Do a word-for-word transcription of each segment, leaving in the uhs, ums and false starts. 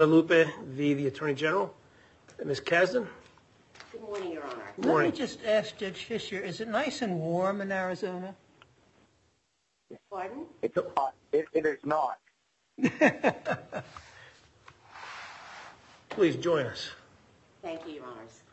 Guadalupe v. the Attorney General. Miz Kasdan. Good morning, Your Honor. Good morning. Let me just ask Judge Fischer, is it nice and warm in Arizona? Pardon? It's hot. It, it is not. Please join us. Thank you, Your Honors.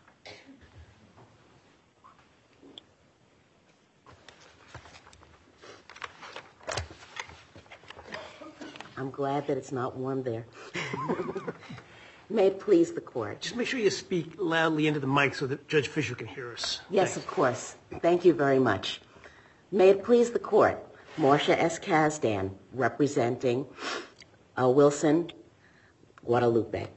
I'm glad that it's not warm there. May it please the court. Just make sure you speak loudly into the mic so that Judge Fischer can hear us. Yes, of course. Thank you very much. May it please the court. Marcia S. Kasdan, representing uh, Wilson Guadalupe.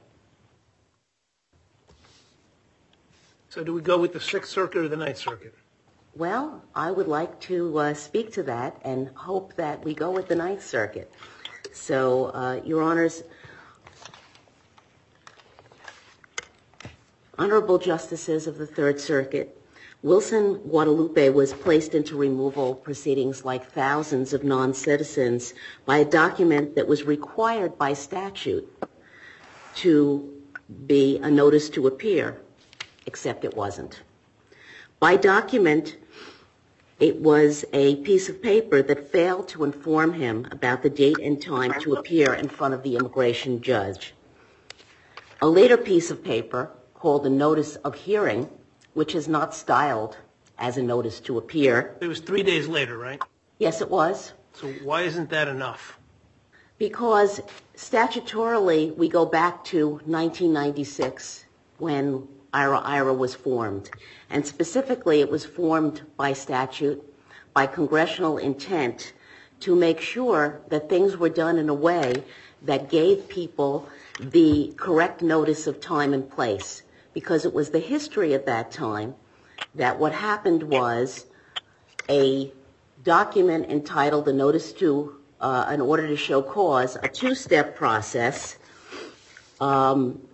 So do we go with the Sixth Circuit or the Ninth Circuit? Well, I would like to uh, speak to that and hope that we go with the Ninth Circuit. So, uh, Your Honors, Honorable Justices of the Third Circuit, Wilson Guadalupe was placed into removal proceedings like thousands of non-citizens by a document that was required by statute to be a notice to appear, except it wasn't. By document, it was a piece of paper that failed to inform him about the date and time to appear in front of the immigration judge. A later piece of paper, called a notice of hearing, which is not styled as a notice to appear. It was three days later, right? Yes, it was. So why isn't that enough? Because statutorily, we go back to nineteen ninety-six when IRA IRA was formed. And specifically, it was formed by statute, by congressional intent, to make sure that things were done in a way that gave people the correct notice of time and place. Because it was the history at that time that what happened was a document entitled a notice to uh, an order to show cause, a two-step process, um,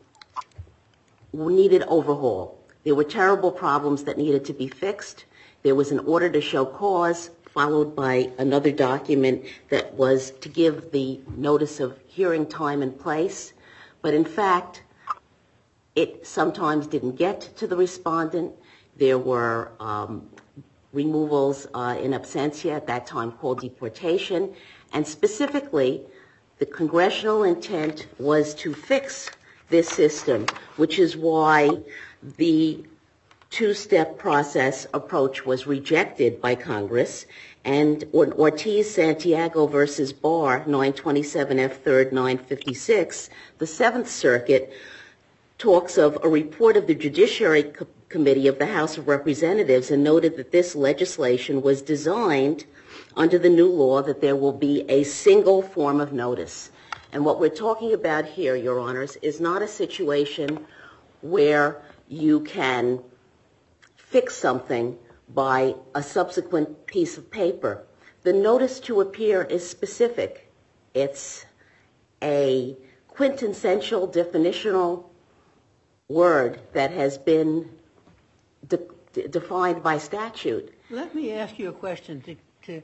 needed overhaul. There were terrible problems that needed to be fixed. There was an order to show cause followed by another document that was to give the notice of hearing time and place. But in fact, it sometimes didn't get to the respondent. There were um, removals uh, in absentia, at that time called deportation. And specifically, the congressional intent was to fix this system, which is why the two-step process approach was rejected by Congress. And Ortiz-Santiago versus Barr, nine twenty-seven F third nine fifty-six, the Seventh Circuit talks of a report of the Judiciary Co- Committee of the House of Representatives and noted that this legislation was designed under the new law that there will be a single form of notice. And what we're talking about here, Your Honors, is not a situation where you can fix something by a subsequent piece of paper. The notice to appear is specific. It's a quintessential definitional word that has been de- de- defined by statute. Let me ask you a question to, to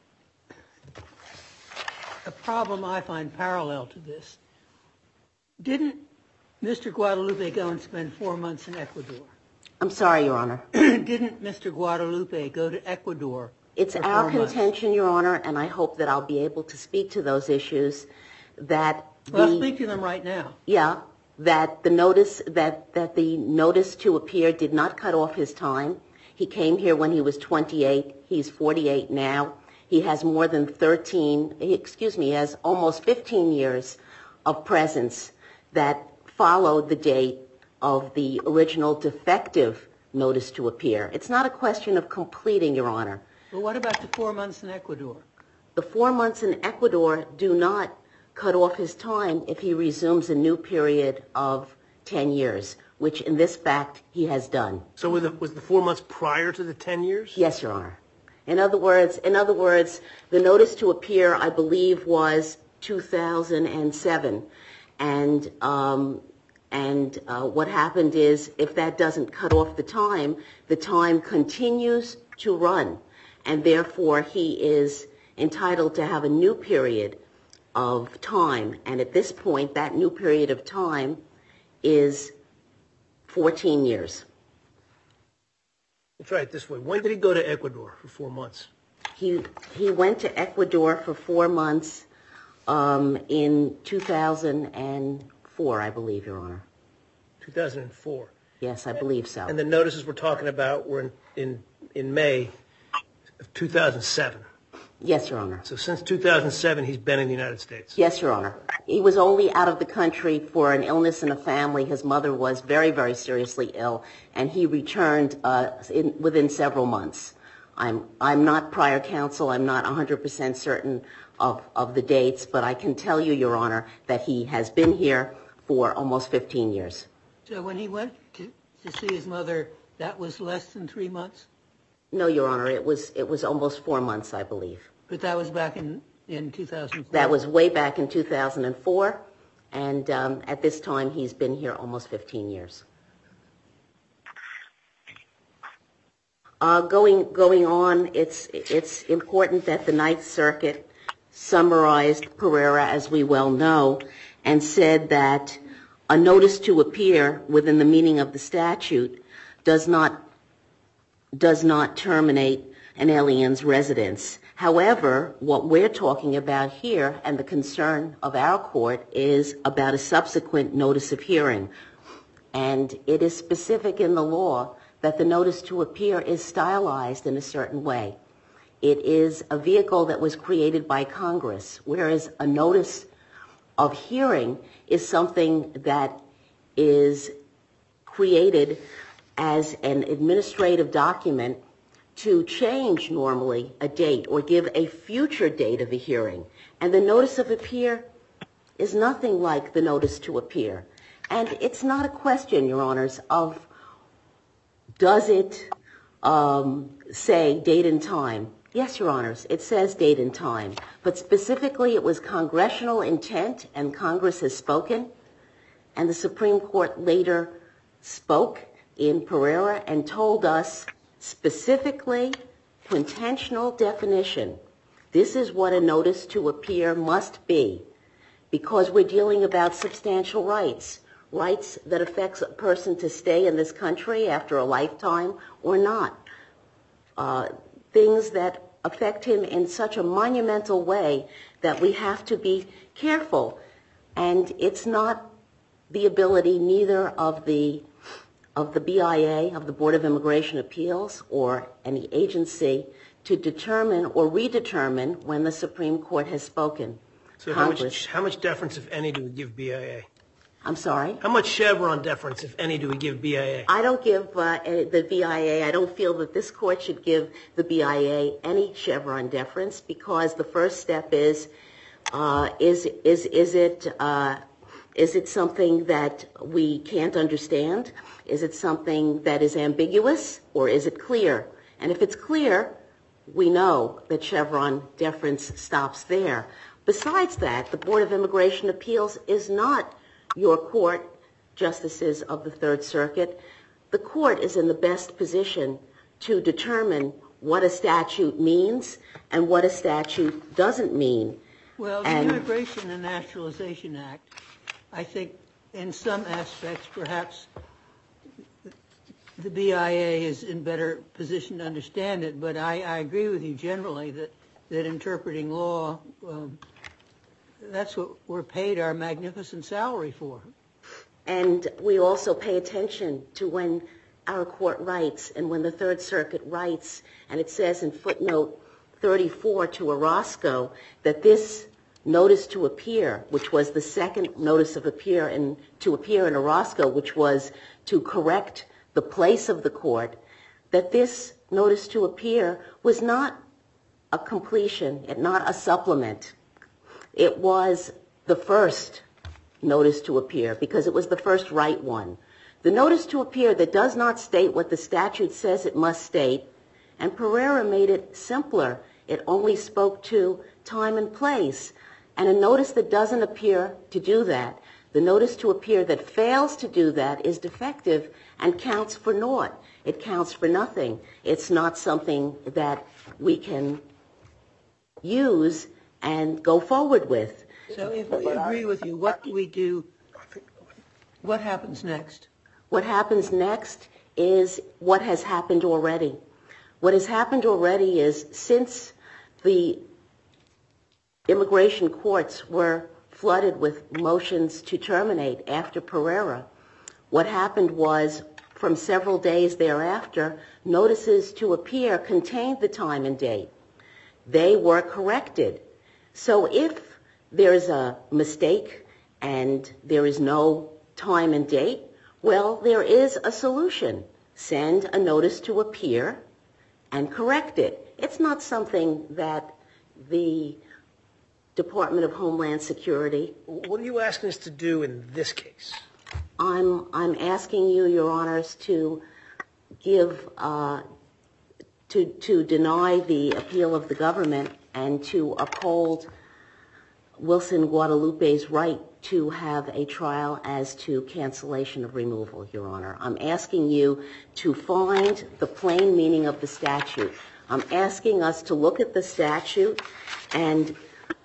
a problem I find parallel to this. Didn't Mister Guadalupe go and spend four months in Ecuador? I'm sorry, Your Honor. Didn't Mister Guadalupe go to Ecuador? It's for our four months? contention, Your Honor, and I hope that I'll be able to speak to those issues, that Well, the, speak to them right now. yeah, that the notice, that, that the notice to appear did not cut off his time. He came here when he was twenty-eight. He's forty-eight now. He has more than thirteen, excuse me, he has almost fifteen years of presence that followed the date of the original defective notice to appear. It's not a question of completing, Your Honor. Well, what about the four months in Ecuador? The four months in Ecuador do not cut off his time if he resumes a new period of ten years, which in this fact he has done. So was the, was the four months prior to the ten years? Yes, Your Honor. In other words, in other words, the notice to appear, I believe, was two thousand seven, and um, and uh, what happened is, if that doesn't cut off the time, the time continues to run, and therefore he is entitled to have a new period of time. And at this point, that new period of time is fourteen years. Let's try it this way. When did he go to Ecuador for four months? He he went to Ecuador for four months um, in two thousand four, I believe, Your Honor. two thousand four. Yes, I believe so. And the notices we're talking about were in, in, in May of two thousand seven. Yes, Your Honor. So since two thousand seven, he's been in the United States. Yes, Your Honor. He was only out of the country for an illness in a family. His mother was very, very seriously ill, and he returned uh, in, within several months. I'm I'm not prior counsel. I'm not one hundred percent certain of, of the dates, but I can tell you, Your Honor, that he has been here for almost fifteen years. So when he went to, to see his mother, that was less than three months? No, Your Honor, it was it was almost four months, I believe. But that was back in, in two thousand four? That was way back in two thousand four, and um, at this time he's been here almost fifteen years. Uh, going going on, it's it's important that the Ninth Circuit summarized Pereira, as we well know, and said that a notice to appear within the meaning of the statute does not does not terminate an alien's residence. However, what we're talking about here, and the concern of our court, is about a subsequent notice of hearing. And it is specific in the law that the notice to appear is stylized in a certain way. It is a vehicle that was created by Congress, whereas a notice of hearing is something that is created as an administrative document to change normally a date or give a future date of a hearing. And the notice of appear is nothing like the notice to appear. And it's not a question, Your Honors, of does it um, say date and time. Yes, Your Honors, it says date and time. But specifically, it was congressional intent, and Congress has spoken. And the Supreme Court later spoke in Pereira and told us specifically, intentional definition. This is what a notice to appear must be, because we're dealing about substantial rights, rights that affects a person to stay in this country after a lifetime or not, uh, things that affect him in such a monumental way that we have to be careful. And it's not the ability neither of the of the B I A, of the Board of Immigration Appeals, or any agency to determine or redetermine when the Supreme Court has spoken. So how much, how much deference, if any, do we give B I A? I'm sorry? How much Chevron deference, if any, do we give B I A? I don't give uh, the B I A, I don't feel that this court should give the B I A any Chevron deference, because the first step is, uh, is, is, is it, uh, is it something that we can't understand? Is it something that is ambiguous, or is it clear? And if it's clear, we know that Chevron deference stops there. Besides that, the Board of Immigration Appeals is not your court, justices of the Third Circuit. The court is in the best position to determine what a statute means and what a statute doesn't mean. Well, the and Immigration and Naturalization Act, I think in some aspects perhaps the B I A is in better position to understand it, but I, I agree with you generally that, that interpreting law, um, that's what we're paid our magnificent salary for. And we also pay attention to when our court writes and when the Third Circuit writes, and it says in footnote thirty-four to Orozco that this notice to appear, which was the second notice of appear in, to appear in Orozco, which was to correct the place of the court, that this notice to appear was not a completion, not a supplement. It was the first notice to appear because it was the first right one. The notice to appear that does not state what the statute says it must state, and Pereira made it simpler. It only spoke to time and place. And a notice that doesn't appear to do that, the notice to appear that fails to do that, is defective and counts for naught. It counts for nothing. It's not something that we can use and go forward with. So if we agree with you, what do we do? What happens next? What happens next is what has happened already. What has happened already is since the immigration courts were flooded with motions to terminate after Pereira, what happened was from several days thereafter, notices to appear contained the time and date. They were corrected. So if there's a mistake and there is no time and date, well, there is a solution. Send a notice to appear and correct it. It's not something that the Department of Homeland Security... What are you asking us to do in this case? I'm I'm asking you, Your Honors, to give uh, to to deny the appeal of the government and to uphold Wilson Guadalupe's right to have a trial as to cancellation of removal, Your Honor. I'm asking you to find the plain meaning of the statute. I'm asking us to look at the statute and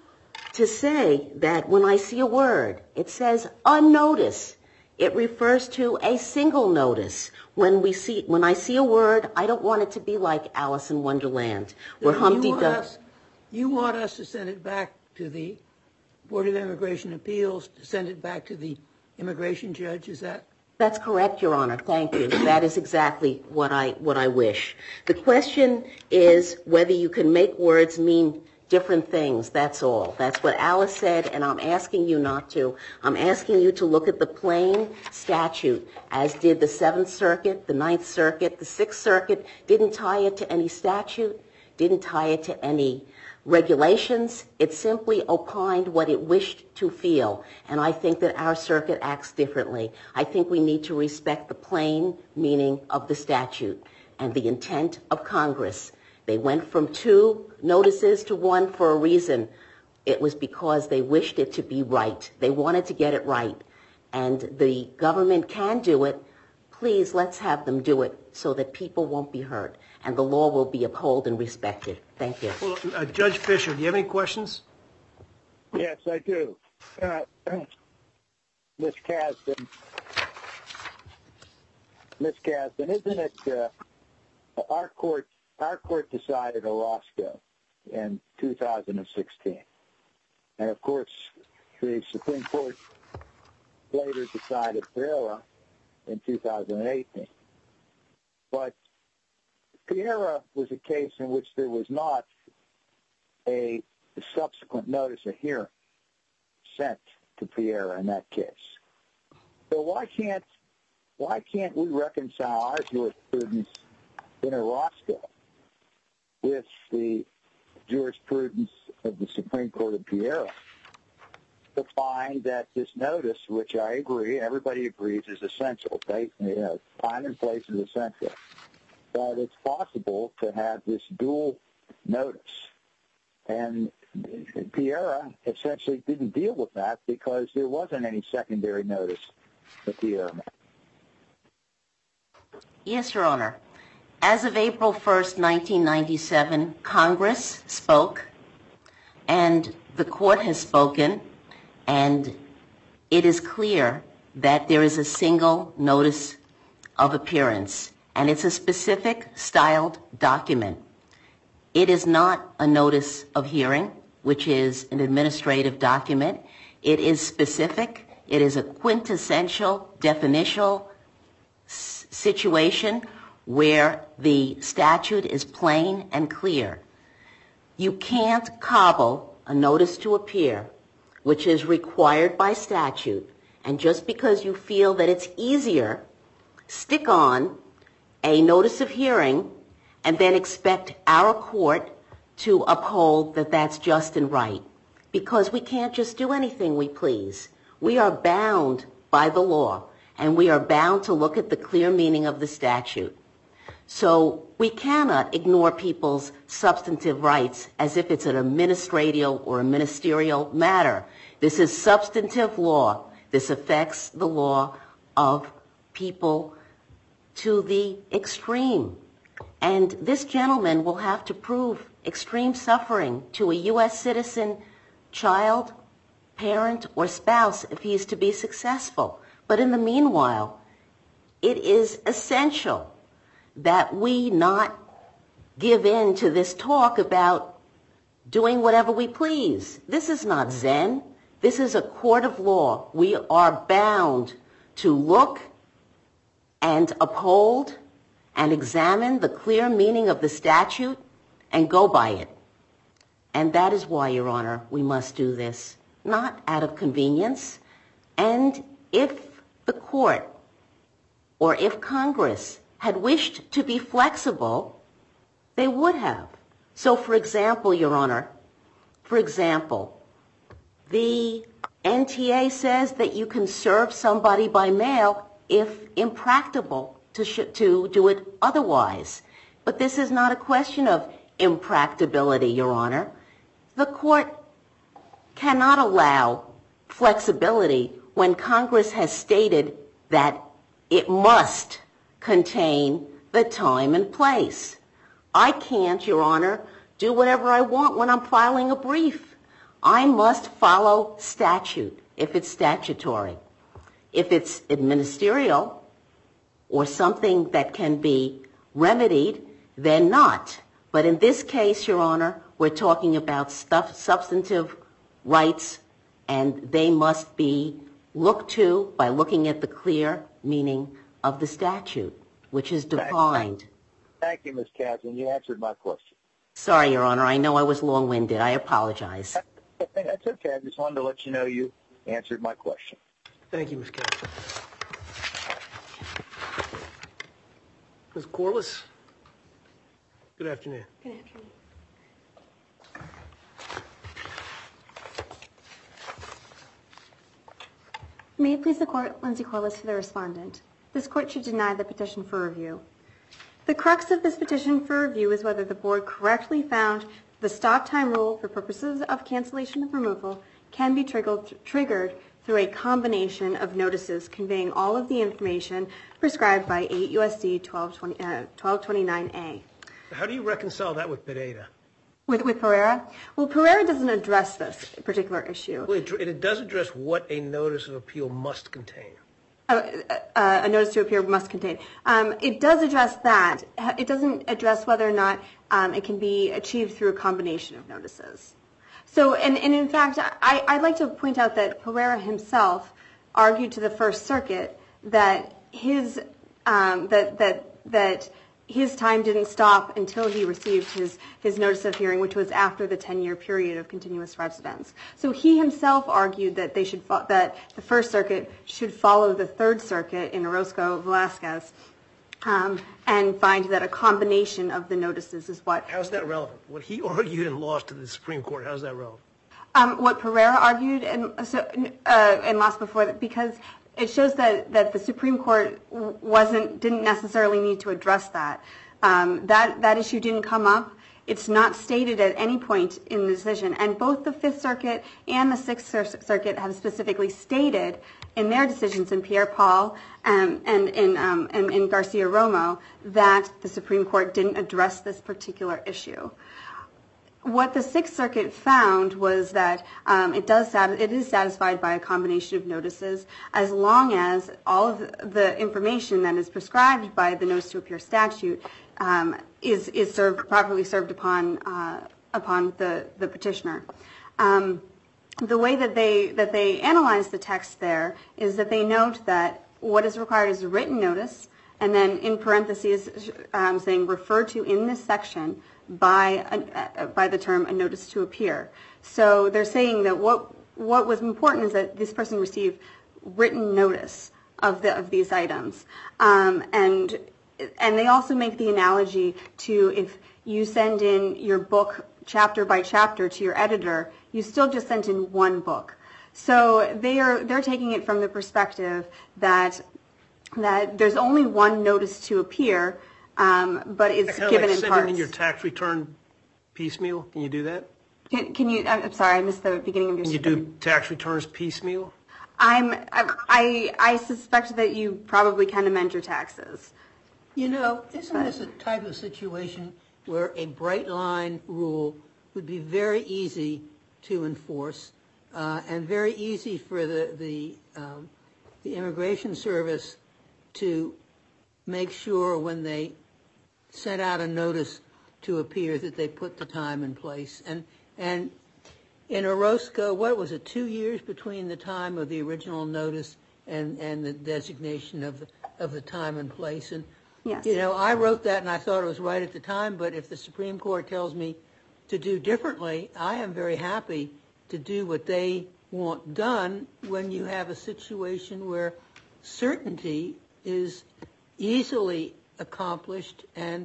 to say that when I see a word, it says a notice. It refers to a single notice. When we see, when I see a word, I don't want it to be like Alice in Wonderland, where You Humpty want Duck. us- You want us to send it back to the Board of Immigration Appeals, to send it back to the immigration judge, is that? That's correct, Your Honor. Thank you. That is exactly what I what I wish. The question is whether you can make words mean different things. That's all. That's what Alice said, and I'm asking you not to. I'm asking you to look at the plain statute, as did the Seventh Circuit, the Ninth Circuit, the Sixth Circuit. Didn't tie it to any statute, didn't tie it to any regulations. It simply opined what it wished to feel, and I think that our circuit acts differently. I think we need to respect the plain meaning of the statute and the intent of Congress. They went from two notices to one for a reason. It was because they wished it to be right. They wanted to get it right, and the government can do it. Please, let's have them do it so that people won't be hurt and the law will be upheld and respected. Thank you. Well, uh, Judge Fisher, do you have any questions? Yes, I do. Uh, Miz Kasdan, Miz Kasdan, isn't it uh, our court? Our court decided Orozco in two thousand sixteen, and of course, the Supreme Court later decided Pereira in two thousand eighteen. But Pereira was a case in which there was not a subsequent notice of hearing sent to Pereira in that case. So why can't why can't we reconcile our jurisprudence in Orozco with the jurisprudence of the Supreme Court of Pereira to find that this notice, which I agree, everybody agrees is essential, right? You know, time and place is essential, but it's possible to have this dual notice. And Pereira essentially didn't deal with that because there wasn't any secondary notice that Pereira made. Yes, Your Honor. As of April first, nineteen ninety-seven, Congress spoke, and the court has spoken, and it is clear that there is a single notice of appearance, and it's a specific styled document. It is not a notice of hearing, which is an administrative document. It is specific. It is a quintessential, definitional s- situation where the statute is plain and clear. You can't cobble a notice to appear, which is required by statute, and just because you feel that it's easier, stick on a notice of hearing and then expect our court to uphold that that's just and right. Because we can't just do anything we please. We are bound by the law, and we are bound to look at the clear meaning of the statute. So we cannot ignore people's substantive rights as if it's an administrative or a ministerial matter. This is substantive law. This affects the law of people to the extreme. And this gentleman will have to prove extreme suffering to a U S citizen child parent or spouse if he is to be successful. But in the meanwhile, it is essential that we not give in to this talk about doing whatever we please. This is not Zen. This is a court of law. We are bound to look and uphold and examine the clear meaning of the statute and go by it. And that is why, Your Honor, we must do this, not out of convenience. And if the court or if Congress had wished to be flexible, they would have. So, for example, Your Honor, for example, the N T A says that you can serve somebody by mail if impracticable to, sh- to do it otherwise. But this is not a question of impracticability, Your Honor. The court cannot allow flexibility when Congress has stated that it must contain the time and place. I can't, Your Honor, do whatever I want when I'm filing a brief. I must follow statute if it's statutory. If it's administerial or something that can be remedied, then not. But in this case, Your Honor, we're talking about stuff, substantive rights, and they must be looked to by looking at the clear meaning of the statute, which is defined. Thank you, Miz Kasdan. You answered my question. Sorry, Your Honor. I know I was long-winded. I apologize. That's okay. I just wanted to let you know you answered my question. Thank you, Miz Kasdan. Miz Corliss? Good afternoon. Good afternoon. May it please the Court, Lindsay Corliss for the respondent. This Court should deny the petition for review. The crux of this petition for review is whether the Board correctly found the stop time rule for purposes of cancellation of removal can be triggered, triggered through a combination of notices conveying all of the information prescribed by eight U S C twelve twenty-nine A. How do you reconcile that with Pereira? With, with Pereira? Well, Pereira doesn't address this particular issue. Well, it, it does address what a notice of appeal must contain. Uh, uh, a notice to appear must contain. Um, it does address that. It doesn't address whether or not um, it can be achieved through a combination of notices. So, and, and in fact, I, I'd like to point out that Pereira himself argued to the First Circuit that his um, that that that his time didn't stop until he received his, his notice of hearing, which was after the ten-year period of continuous residence. So he himself argued that they should fo- that the First Circuit should follow the Third Circuit in Orozco Velasquez um, and find that a combination of the notices is what. How's that relevant? What he argued and lost to the Supreme Court, how's that relevant? Um, what Pereira argued and so uh, and lost before that, because it shows that, that the Supreme Court wasn't didn't necessarily need to address that. Um, that that issue didn't come up. It's not stated at any point in the decision. And both the Fifth Circuit and the Sixth Circuit have specifically stated in their decisions in Pierre Paul um, and in um, and in Garcia Romo that the Supreme Court didn't address this particular issue. What the Sixth Circuit found was that um, it does sat- it is satisfied by a combination of notices as long as all of the information that is prescribed by the notice to appear statute um, is is served properly served upon uh, upon the the petitioner. Um, the way that they that they analyze the text there is that they note that what is required is a written notice, and then in parentheses um, saying referred to in this section by a, uh, by the term a notice to appear. So they're saying that what what was important is that this person received written notice of the of these items, um, and and they also make the analogy to if you send in your book chapter by chapter to your editor, you still just sent in one book. So they are they're taking it from the perspective that that there's only one notice to appear. Um, but it's kind of given like in sending parts. in your tax return piecemeal. Can you do that? Can, can you? I'm sorry, I missed the beginning of your. Can you do tax returns piecemeal? I'm. I. I suspect that you probably can amend your taxes. You know, isn't this a type of situation where a bright line rule would be very easy to enforce, uh, and very easy for the the, um, the Immigration Service to make sure when they sent out a notice to appear that they put the time in place. And and in Orozco, what was it, two years between the time of the original notice and, and the designation of the, of the time and place? And, yes. you know, I wrote that and I thought it was right at the time, but if the Supreme Court tells me to do differently, I am very happy to do what they want done when you have a situation where certainty is easily accomplished and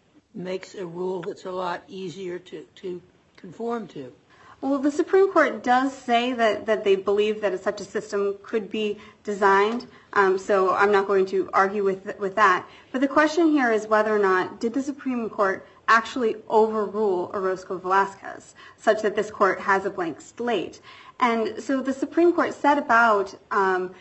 makes a rule that's a lot easier to, to conform to. Well, the Supreme Court does say that, that they believe that such a system could be designed, um, so I'm not going to argue with with that. But the question here is whether or not did the Supreme Court actually overrule Orozco Velasquez, such that this court has a blank slate. And so the Supreme Court set about um,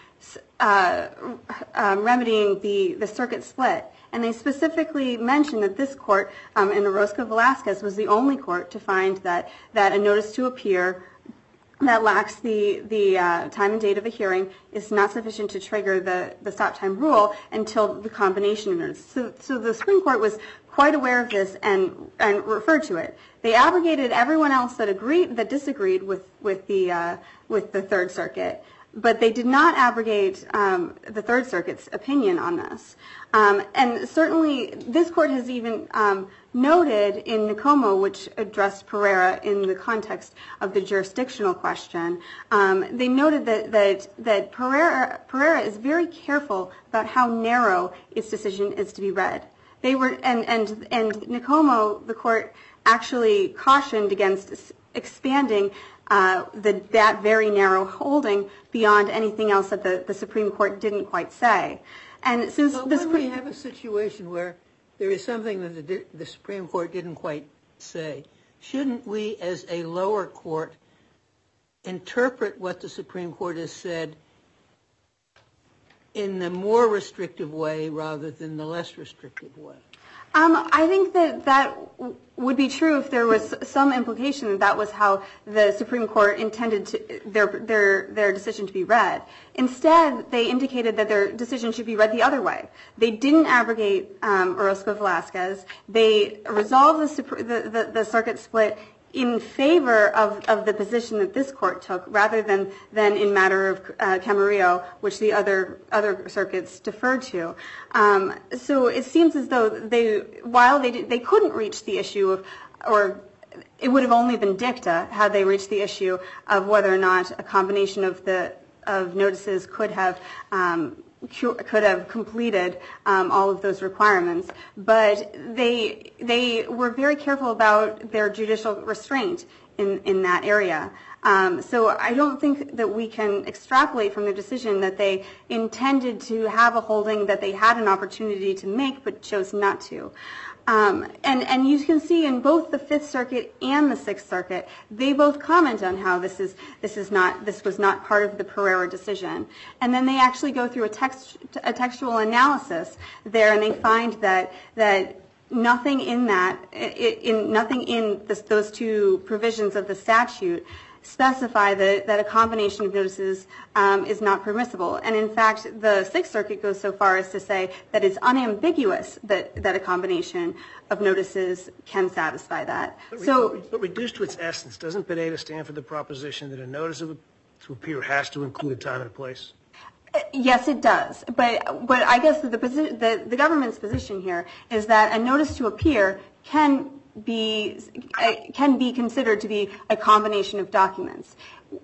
uh, um, remedying the, the circuit split. And they specifically mentioned that this court um, in Orozco Velasquez was the only court to find that, that a notice to appear that lacks the, the uh, time and date of a hearing is not sufficient to trigger the, the stop time rule until the combination of notices. So, so the Supreme Court was quite aware of this and, and referred to it. They abrogated everyone else that agreed, that disagreed with, with, the, uh, with the Third Circuit. But they did not abrogate um, the Third Circuit's opinion on this. Um, and certainly this court has even um, noted in Nicomo, which addressed Pereira in the context of the jurisdictional question, um, they noted that, that, that Pereira, Pereira is very careful about how narrow its decision is to be read. They were, and, and, and Nicomo, the court actually cautioned against expanding Uh, the, that very narrow holding beyond anything else that the, the Supreme Court didn't quite say. And since well, the when Supreme we have a situation where there is something that the, the Supreme Court didn't quite say, shouldn't we as a lower court interpret what the Supreme Court has said in the more restrictive way rather than the less restrictive way? Um, I think that that w- would be true if there was some implication that that was how the Supreme Court intended to, their their their decision to be read. Instead, they indicated that their decision should be read the other way. They didn't abrogate um, Orozco Velasquez. They resolved the, the, the, the circuit split in favor of, of the position that this court took, rather than, than in matter of uh, Camarillo, which the other other circuits deferred to. Um, so it seems as though they, while they did, they couldn't reach the issue of, or it would have only been dicta had they reached the issue of whether or not a combination of the of notices could have um, could have completed um, all of those requirements, but they they were very careful about their judicial restraint in, in that area. Um, so I don't think that we can extrapolate from their decision that they intended to have a holding that they had an opportunity to make but chose not to. Um, and, and you can see in both the Fifth Circuit and the Sixth Circuit, they both comment on how this is this is not this was not part of the Pereira decision. And then they actually go through a text a textual analysis there, and they find that that nothing in that in, in nothing in this, those two provisions of the statute specify that, that a combination of notices um, is not permissible. And in fact, the Sixth Circuit goes so far as to say that it's unambiguous that, that a combination of notices can satisfy that. But, so, but reduced to its essence, doesn't Pineda stand for the proposition that a notice of, to appear has to include a time and a place? Yes, it does. But but I guess the, the, the government's position here is that a notice to appear can be can be considered to be a combination of documents.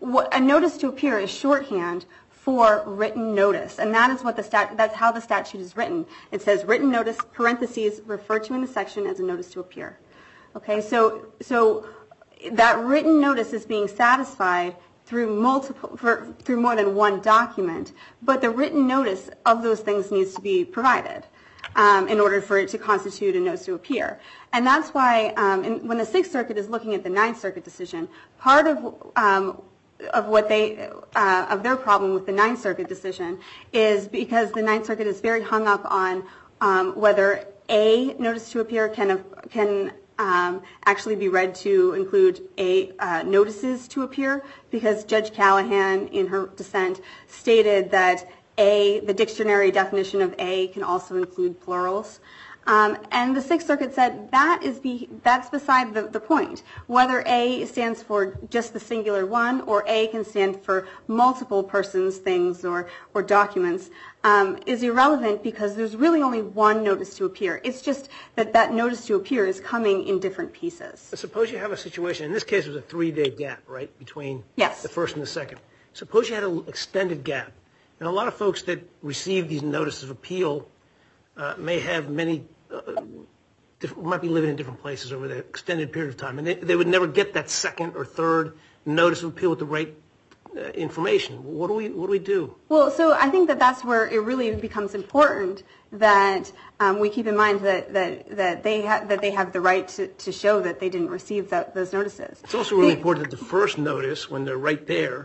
A notice to appear is shorthand for written notice, and that is what the stat that's how the statute is written. It says written notice, parentheses, referred to in the section as a notice to appear. Okay, so so that written notice is being satisfied through multiple for, through more than one document, but the written notice of those things needs to be provided Um, in order for it to constitute a notice to appear. And that's why um, in, when the Sixth Circuit is looking at the Ninth Circuit decision, part of um, of what they uh, of their problem with the Ninth Circuit decision is because the Ninth Circuit is very hung up on um, whether a notice to appear can can um, actually be read to include a uh, notices to appear, because Judge Callahan, in her dissent, stated that A, the dictionary definition of A can also include plurals. Um, and the Sixth Circuit said that is be, that's beside the, the point. Whether A stands for just the singular one, or A can stand for multiple persons, things, or, or documents, um, is irrelevant, because there's really only one notice to appear. It's just that that notice to appear is coming in different pieces. But suppose you have a situation, in this case it was a three-day gap, right, between Yes. the first and the second. Suppose you had an extended gap. And a lot of folks that receive these notices of appeal uh, may have many Uh, different, might be living in different places over the extended period of time, and they, they would never get that second or third notice of appeal with the right uh, information. What do we what do we do? Well, so I think that that's where it really becomes important that um, we keep in mind that that, that they have that they have the right to, to show that they didn't receive that, those notices. It's also really the, important that the first notice, when they're right there.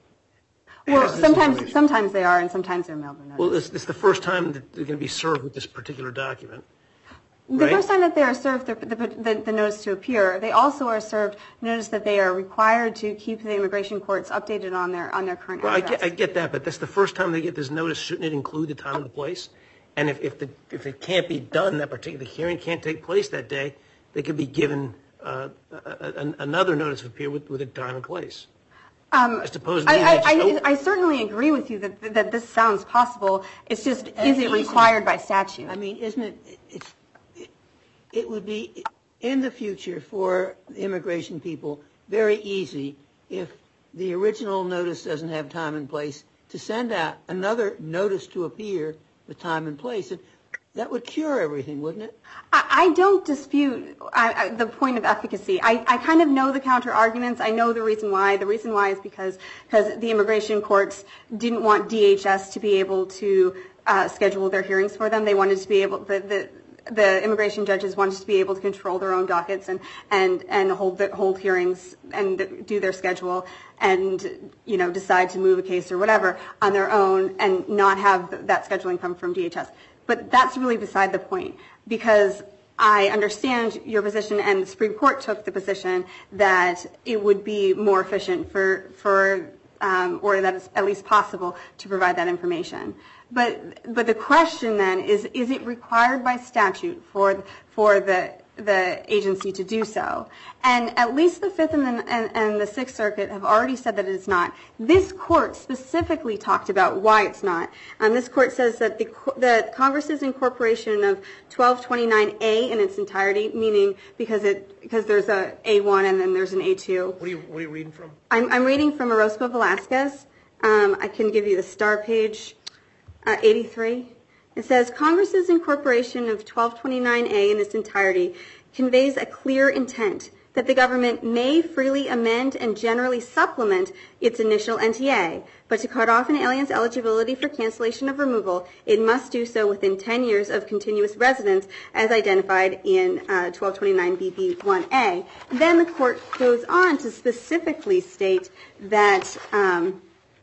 Well, sometimes sometimes they are, and sometimes they're mailed a notice. Well, it's, it's the first time that they're going to be served with this particular document. The right? first time that they are served the, the, the, the notice to appear, they also are served notice that they are required to keep the immigration courts updated on their on their current Well, I address. get, I get that, but that's the first time they get this notice. Shouldn't it include the time and the place? And if, if, the, if it can't be done, that particular hearing can't take place that day, they could be given uh, a, a, another notice of appear with, with a time and place. Um, I suppose. I, I, I, oh. I certainly agree with you that that this sounds possible. It's just, is it required by statute? I mean, isn't it, it's, it, it would be in the future for the immigration people very easy, if the original notice doesn't have time and place, to send out another notice to appear with time and place. And that would cure everything, wouldn't it? I, I don't dispute I, I, the point of efficacy. I, I kind of know the counter arguments. I know the reason why. The reason why is because because the immigration courts didn't want D H S to be able to uh, schedule their hearings for them. They wanted to be able the, the the immigration judges wanted to be able to control their own dockets and and and hold the, hold hearings and do their schedule and, you know, decide to move a case or whatever on their own and not have that scheduling come from D H S. But that's really beside the point, because I understand your position, and the Supreme Court took the position that it would be more efficient for, for um, or that it's at least possible to provide that information. But but the question then is, is it required by statute for for the the agency to do so? And at least the Fifth and the, and, and the Sixth Circuit have already said that it's not. This court specifically talked about why it's not. Um, this court says that the, the Congress's incorporation of twelve twenty-nine A in its entirety, meaning because it because there's a A one and then there's an A two. What are you What are you reading from? I'm I'm reading from Orozco Velasquez. Um, I can give you the star page, uh, eighty-three. It says, Congress's incorporation of twelve twenty-nine A in its entirety conveys a clear intent that the government may freely amend and generally supplement its initial N T A, but to cut off an alien's eligibility for cancellation of removal, it must do so within ten years of continuous residence as identified in uh, twelve twenty-nine B B one A. Then the court goes on to specifically state that um,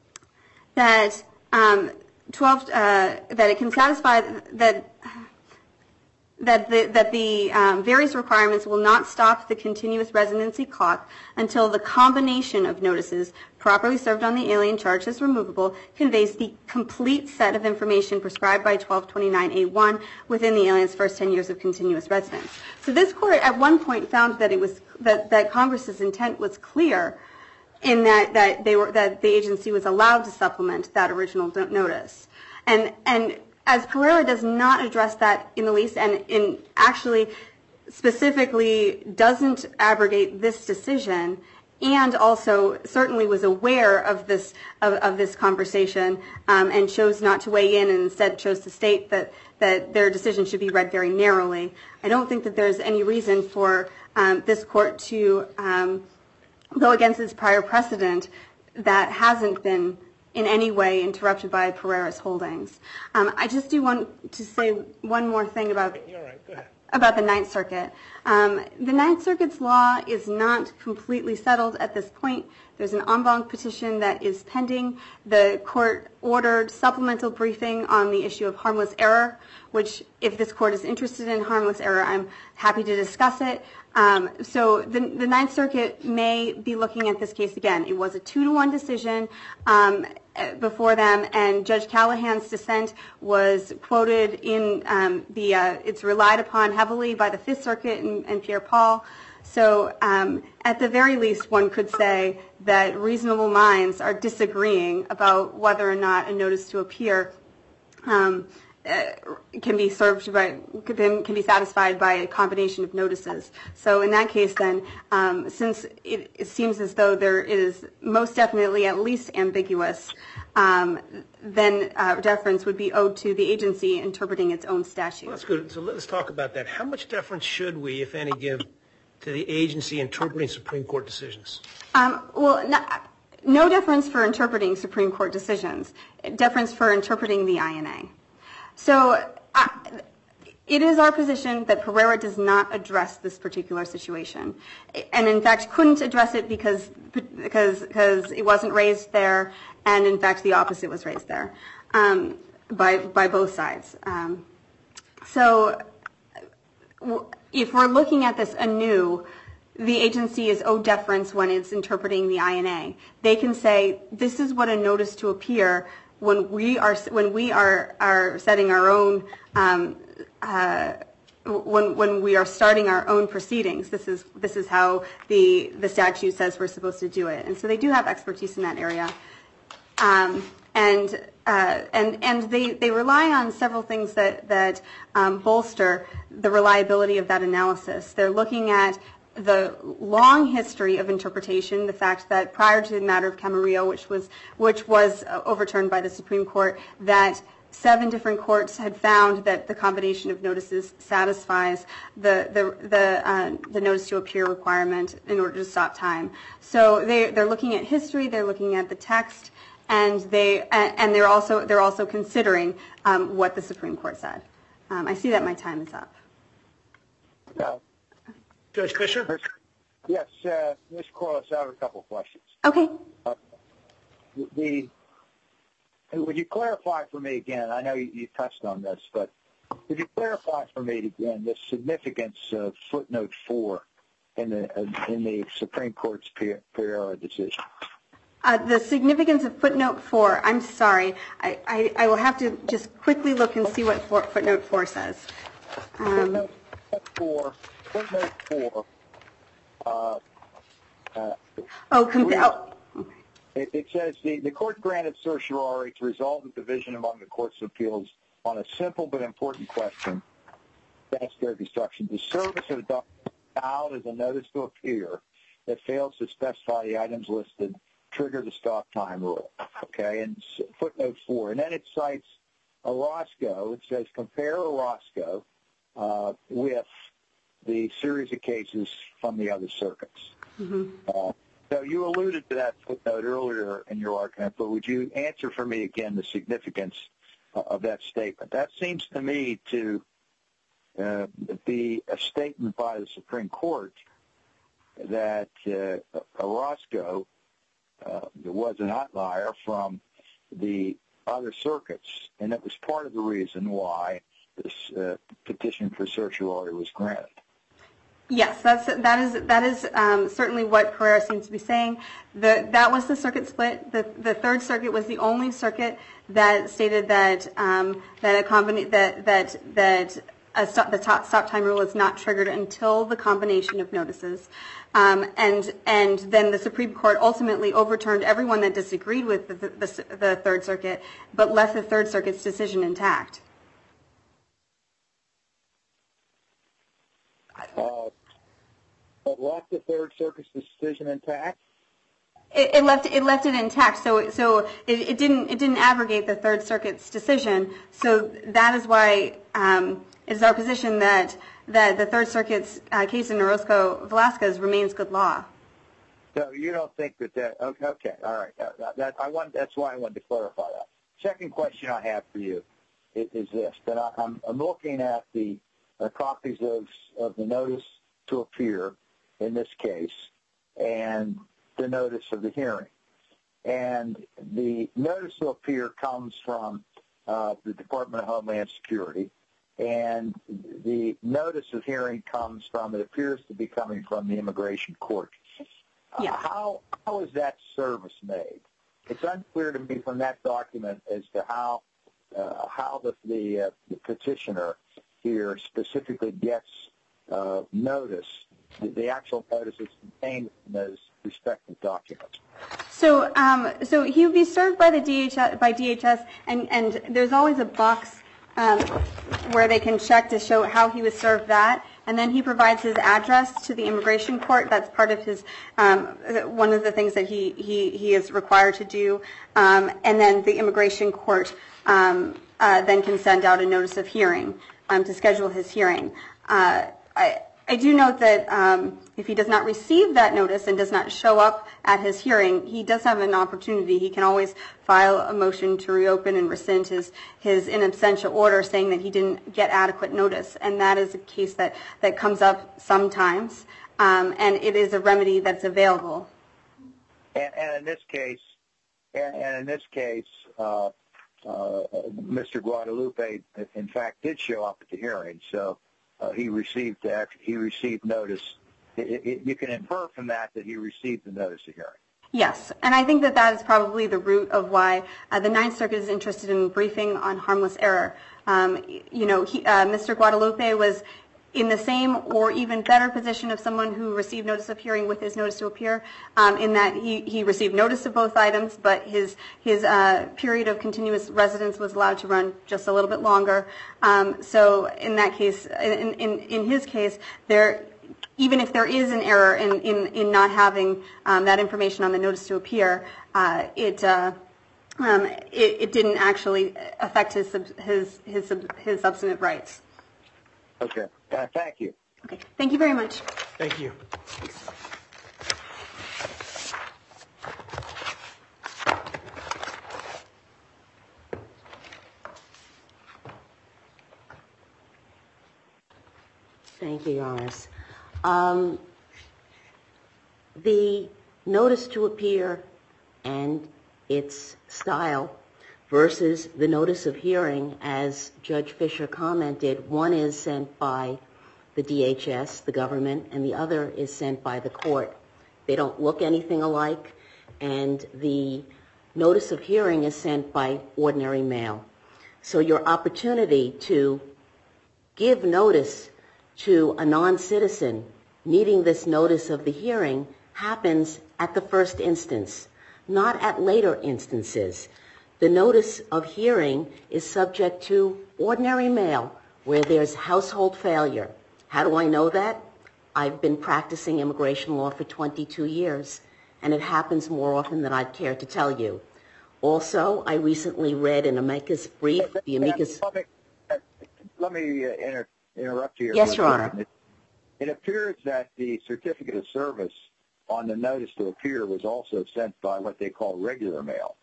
that um, twelve uh, that it can satisfy that that the that the um, various requirements will not stop the continuous residency clock until the combination of notices properly served on the alien charged as removable conveys the complete set of information prescribed by twelve twenty-nine A one within the alien's first ten years of continuous residence. So this court at one point found that it was that, that Congress's intent was clear in that, that they were that the agency was allowed to supplement that original notice. And and as Pereira does not address that in the least, and in actually specifically doesn't abrogate this decision, and also certainly was aware of this of, of this conversation, um, and chose not to weigh in and instead chose to state that that their decision should be read very narrowly. I don't think that there's any reason for um, this court to um, go against its prior precedent that hasn't been in any way interrupted by Pereira's holdings. Um, I just do want to say one more thing about You're all right. Go ahead. about the Ninth Circuit. Um, the Ninth Circuit's law is not completely settled at this point There's an en banc petition that is pending. The court ordered supplemental briefing on the issue of harmless error, which if this court is interested in harmless error, I'm happy to discuss it. Um, so the, the Ninth Circuit may be looking at this case again. It was a two to one decision um, before them, and Judge Callahan's dissent was quoted in um, the, uh, it's relied upon heavily by the Fifth Circuit and, and Pierre Paul. So um, at the very least, one could say that reasonable minds are disagreeing about whether or not a notice to appear um, uh, can be served by, can, can be satisfied by a combination of notices. So in that case, then, um, since it, it seems as though there is most definitely at least ambiguous, um, then uh, deference would be owed to the agency interpreting its own statute. Well, that's good. So let's talk about that. How much deference should we, if any, give to the agency interpreting Supreme Court decisions? Um, well, no, no deference for interpreting Supreme Court decisions. Deference for interpreting the I N A. So uh, it is our position that Pereira does not address this particular situation, and in fact couldn't address it because because because it wasn't raised there, and in fact the opposite was raised there um, by by both sides. Um, so. If we're looking at this anew, the agency is owed deference when it's interpreting the I N A. They can say, this is what a notice to appear when we are when we are, are setting our own um, uh, when when we are starting our own proceedings. This is this is how the the statute says we're supposed to do it. And so they do have expertise in that area. Um, and uh, and and they, they rely on several things that that um, bolster the reliability of that analysis. They're looking at the long history of interpretation, the fact that prior to the matter of Camarillo, which was which was uh, overturned by the Supreme Court, that seven different courts had found that the combination of notices satisfies the the the, uh, the notice to appear requirement in order to stop time. So they they're looking at history, they're looking at the text, and they and they're also they're also considering um, what the Supreme Court said. Um, I see that my time is up. No. Judge Fisher? Yes, uh, Miz Corliss, I have a couple of questions. Okay. Uh, the would you clarify for me again? I know you, you touched on this, but would you clarify for me again the significance of footnote four in the uh, in the Supreme Court's Pereira decision? Uh, the significance of footnote four. I'm sorry. I, I, I will have to just quickly look and see what for, footnote four says. Um, footnote four. Footnote four. Uh, uh, oh, compa- oh. Okay. It, it says the, the court granted certiorari to resolve the division among the courts of appeals on a simple but important question. Statutory construction. The service of a document filed as a notice to appear that fails to specify the items listed trigger the stop time rule. Okay, and footnote four. And then it cites Orozco. It says compare Orozco uh, with the series of cases from the other circuits. Mm-hmm. Uh, so you alluded to that footnote earlier in your argument, but would you answer for me again the significance uh, of that statement? That seems to me to uh, be a statement by the Supreme Court that uh, Orozco uh, was an outlier from the other circuits, and it was part of the reason why this uh, petition for certiorari was granted. Yes, that's that is that is um, certainly what Pereira seems to be saying. The, that was the circuit split. The, the Third Circuit was the only circuit that stated that um, that a combina- that that that a stop, the top, stop time rule is not triggered until the combination of notices, um, and and then the Supreme Court ultimately overturned everyone that disagreed with the, the, the Third Circuit, but left the Third Circuit's decision intact. Uh, but left the Third Circuit's decision intact? It, it left it left it intact, so so it, it didn't it didn't abrogate the Third Circuit's decision. So that is why um, it is our position that that the Third Circuit's uh, case in Orozco Velasquez remains good law. So you don't think that that okay? Okay, all right. That, that I want. That's why I wanted to clarify that. Second question I have for you is, is this: that I, I'm, I'm looking at the uh, copies of of the notice to appear in this case, and the notice of the hearing. And the notice to appear comes from uh, the Department of Homeland Security, and the notice of hearing comes from, it appears to be coming from the immigration court. Yeah. Uh, how how is that service made? It's unclear to me from that document as to how uh, how the the, uh, the petitioner here specifically gets uh, notice, the, the actual notice is contained in those respective documents. So, um, so he would be served by the D H S, by D H S, and, and there's always a box um, where they can check to show how he was served that, and then he provides his address to the immigration court. That's part of his um, one of the things that he he, he is required to do, um, and then the immigration court um, uh, then can send out a notice of hearing um, to schedule his hearing. Uh, I, I do note that um, if he does not receive that notice and does not show up at his hearing, he does have an opportunity. He can always file a motion to reopen and rescind his, his in absentia order saying that he didn't get adequate notice. And that is a case that, that comes up sometimes, um, and it is a remedy that's available. And, and in this case, and, and in this case, uh, uh, Mister Guadalupe, in fact, did show up at the hearing, so Uh, he received that. He received notice. It, it, you can infer from that that he received the notice of hearing. Yes, and I think that that is probably the root of why uh, the Ninth Circuit is interested in briefing on harmless error. Um, you know, he, uh, Mister Guadalupe was in the same or even better position of someone who received notice of hearing with his notice to appear, um, in that he, he received notice of both items, but his his uh, period of continuous residence was allowed to run just a little bit longer. Um, so in that case, in, in, in his case, there, even if there is an error in, in, in not having um, that information on the notice to appear, uh, it, uh, um, it it didn't actually affect his his his his substantive rights. Okay. Uh, thank you. Okay. Thank you very much. Thank you. Thank you, Your Honors. Um, the notice to appear and its style versus the notice of hearing, as Judge Fisher commented, one is sent by the D H S, the government, and the other is sent by the court. They don't look anything alike, and the notice of hearing is sent by ordinary mail. So your opportunity to give notice to a non-citizen needing this notice of the hearing happens at the first instance, not at later instances. The notice of hearing is subject to ordinary mail where there's household failure. How do I know that? I've been practicing immigration law for twenty-two years, and it happens more often than I'd care to tell you. Also, I recently read an amicus brief, the amicus... Let me, let me uh, inter- interrupt you here. Yes, Your Honor. It, it appears that the certificate of service on the notice to appear was also sent by what they call regular mail.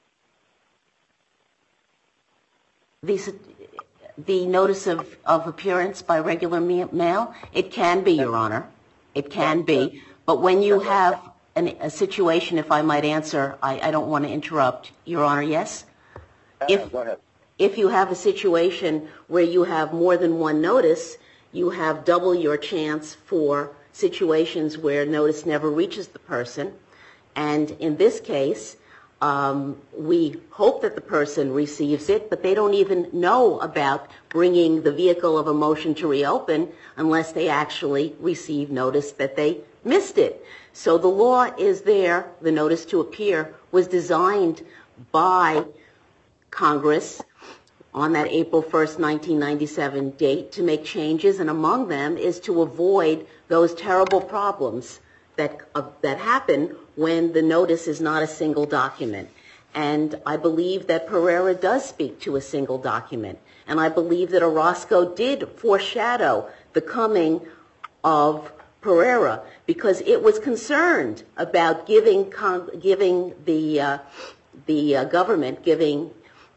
The, the notice of, of appearance by regular mail, it can be, Your Honor. It can be. But when you have an, a situation, if I might answer, I, I don't want to interrupt. Your Honor, yes? Uh, if, go ahead. If you have a situation where you have more than one notice, you have double your chance for situations where notice never reaches the person. And in this case, Um, we hope that the person receives it, but they don't even know about bringing the vehicle of a motion to reopen unless they actually receive notice that they missed it. So the law is there. The notice to appear was designed by Congress on that April first, nineteen ninety-seven date to make changes, and among them is to avoid those terrible problems that uh, that happen when the notice is not a single document. And I believe that Pereira does speak to a single document. And I believe that Orozco did foreshadow the coming of Pereira because it was concerned about giving con- giving the uh, the uh, government, giving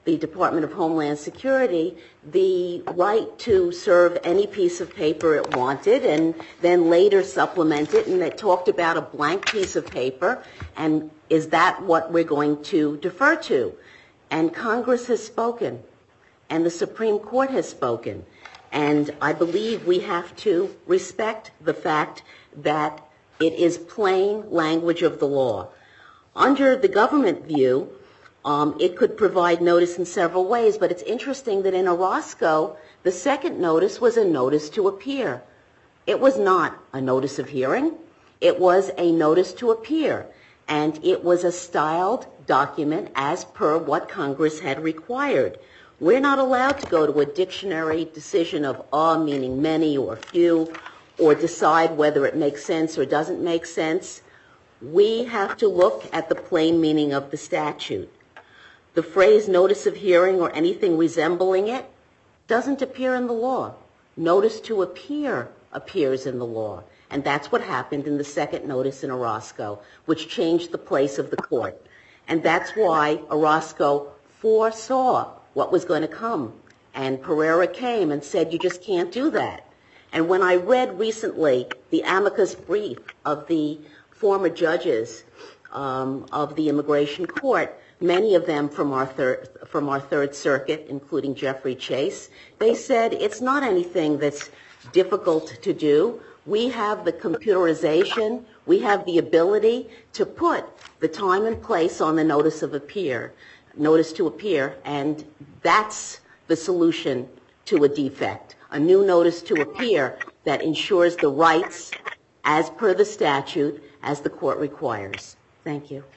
the Department of Homeland Security the right to serve any piece of paper it wanted and then later supplement it, and it talked about a blank piece of paper, and is that what we're going to defer to? And Congress has spoken, and the Supreme Court has spoken, and I believe we have to respect the fact that it is plain language of the law. Under the government view, Um, it could provide notice in several ways, but it's interesting that in Orozco, the second notice was a notice to appear. It was not a notice of hearing. It was a notice to appear, and it was a styled document as per what Congress had required. We're not allowed to go to a dictionary decision of all, meaning many or few, or decide whether it makes sense or doesn't make sense. We have to look at the plain meaning of the statute. The phrase notice of hearing or anything resembling it doesn't appear in the law. Notice to appear appears in the law. And that's what happened in the second notice in Orozco, which changed the place of the court. And that's why Orozco foresaw what was going to come. And Pereira came and said, you just can't do that. And when I read recently the amicus brief of the former judges um, of the Immigration Court, many of them from our third, from our Third Circuit, including Jeffrey Chase, they said it's not anything that's difficult to do. We have the computerization, we have the ability to put the time and place on the notice of appear, notice to appear, and that's the solution to a defect. A new notice to appear that ensures the rights as per the statute, as the court requires. Thank you.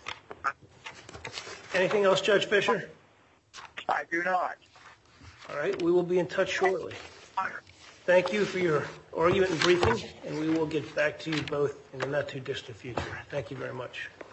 Anything else, Judge Fisher? I do not. All right, we will be in touch shortly. Thank you for your argument and briefing, and we will get back to you both in the not too distant future. Thank you very much.